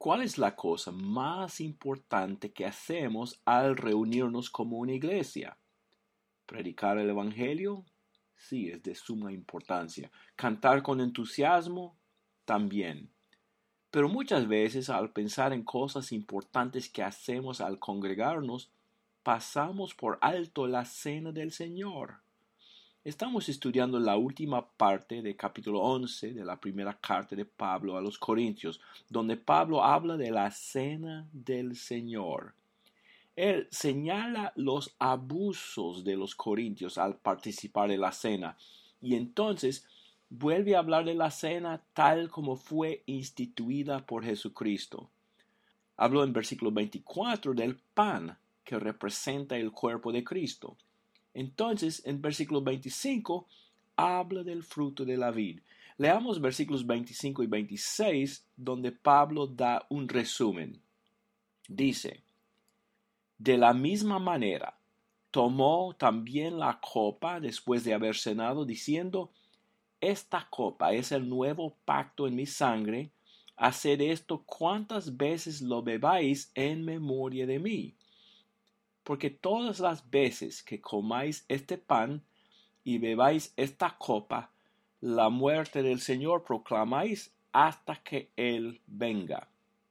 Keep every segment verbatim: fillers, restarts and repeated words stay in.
¿Cuál es la cosa más importante que hacemos al reunirnos como una iglesia? ¿Predicar el Evangelio? Sí, es de suma importancia. ¿Cantar con entusiasmo? También. Pero muchas veces al pensar en cosas importantes que hacemos al congregarnos, pasamos por alto la cena del Señor. Estamos estudiando la última parte del capítulo once de la primera carta de Pablo a los Corintios, donde Pablo habla de la cena del Señor. Él señala los abusos de los corintios al participar de la cena y entonces vuelve a hablar de la cena tal como fue instituida por Jesucristo. Habló en versículo veinticuatro del pan que representa el cuerpo de Cristo. Entonces, en versículo veinticinco, habla del fruto de la vid. Leamos versículos veinticinco y veintiséis, donde Pablo da un resumen. Dice: de la misma manera, tomó también la copa después de haber cenado, diciendo: esta copa es el nuevo pacto en mi sangre. Haced esto cuantas veces lo bebáis en memoria de mí. Porque todas las veces que comáis este pan y bebáis esta copa, la muerte del Señor proclamáis hasta que Él venga.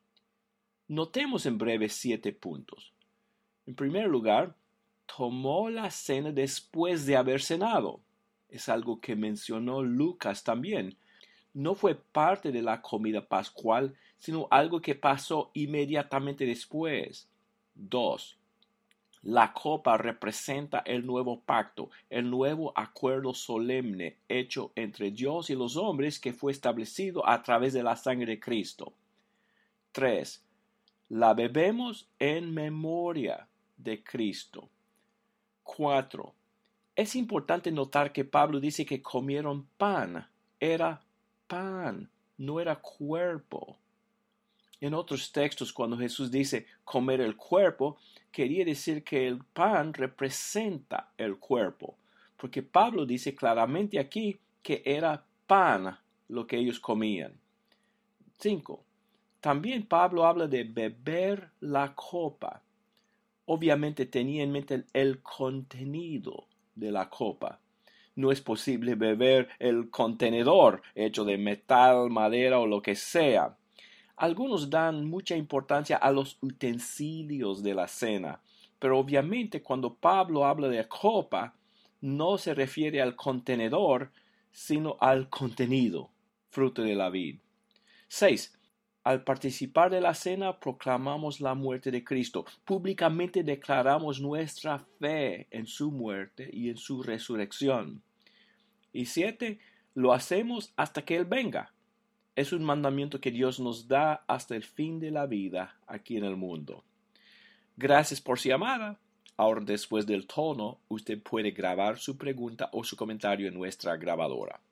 Notemos en breve siete puntos. En primer lugar, tomó la cena después de haber cenado. Es algo que mencionó Lucas también. No fue parte de la comida pascual, sino algo que pasó inmediatamente después. Dos. La copa representa el nuevo pacto, el nuevo acuerdo solemne hecho entre Dios y los hombres que fue establecido a través de la sangre de Cristo. Tres. La bebemos en memoria de Cristo. Cuatro. Es importante notar que Pablo dice que comieron pan. Era pan, no era cuerpo. En otros textos, cuando Jesús dice comer el cuerpo, quería decir que el pan representa el cuerpo, porque Pablo dice claramente aquí que era pan lo que ellos comían. Cinco. También Pablo habla de beber la copa. Obviamente tenía en mente el contenido de la copa. No es posible beber el contenedor hecho de metal, madera o lo que sea. Algunos dan mucha importancia a los utensilios de la cena, pero obviamente cuando Pablo habla de copa, no se refiere al contenedor, sino al contenido, fruto de la vid. Seis. Al participar de la cena proclamamos la muerte de Cristo. Públicamente declaramos nuestra fe en su muerte y en su resurrección. Y siete. Lo hacemos hasta que Él venga. Es un mandamiento que Dios nos da hasta el fin de la vida aquí en el mundo. Gracias por su llamada. Ahora, después del tono, usted puede grabar su pregunta o su comentario en nuestra grabadora.